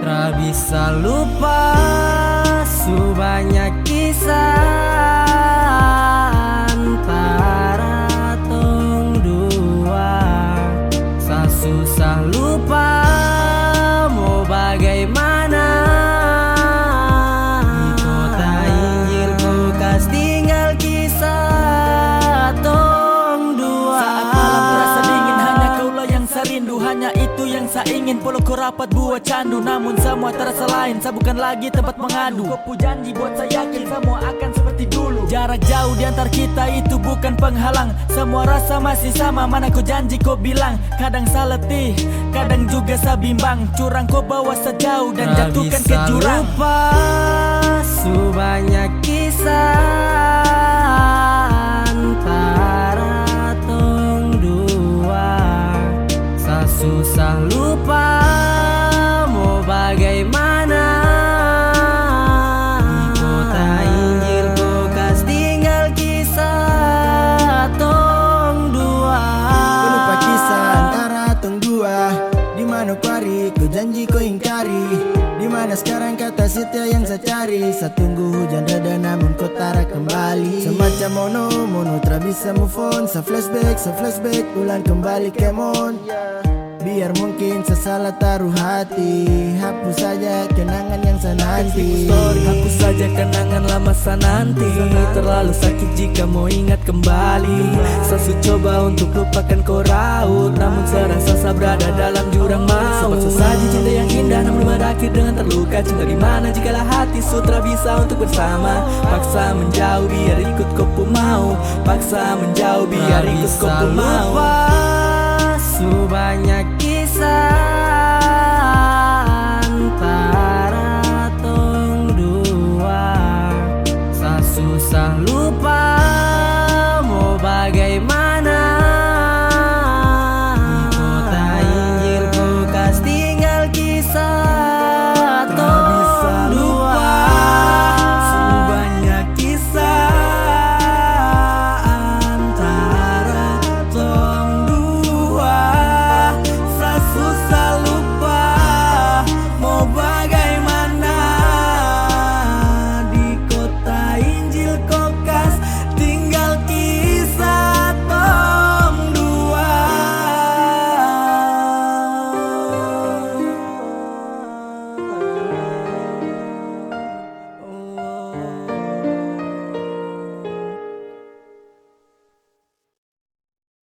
Tak bisa lupa sebanyak kisah antara tong dua. Susah lupa mau bagaimana. Di kota Injil bekas tinggal kisah tong dua. Saat malam terasa dingin, hanya kaulah yang serindu. Hanya itu yang saya ingin, pelukku rapat buat candu. Namun semua terasa lain, saya bukan lagi tempat mengadu. Kau janji buat saya yakin semua akan seperti dulu. Jarak jauh di antar kita itu bukan penghalang. Semua rasa masih sama, mana kau janji kau bilang. Kadang saya letih, kadang juga saya bimbang. Curang kau bawa sejauh dan jatuhkan ke jurang. Lupa sebanyak kisah antara tong dua. Susah lupa mau bagaimana. Di kota Injil bekas tinggal kisah tong dua. Kau lupa kisah antara tong dua. Di mana kuari, kau janji kau ingkari. Di mana sekarang kata setia yang saya cari. Saya tunggu hujan reda namun kau tarik kembali. Semacam mono tak bisa move on. Saya flashback ulang kembali kemon. Biar mungkin sesalah taruh hati. Hapus saja kenangan yang saya nanti. Hapus saja kenangan lama saya nanti. Terlalu sakit jika mau ingat kembali. Saya coba untuk lupakan kau raut, namun serasa saya berada dalam jurang maut. Sempat saja cinta yang indah namun berakhir dengan terluka. Cinta gimana jikalau hati sutra bisa untuk bersama. Paksa menjauh biar ikut kau pun mau. Paksa menjauh biar ikut kau pun mau. Sebanyak kisah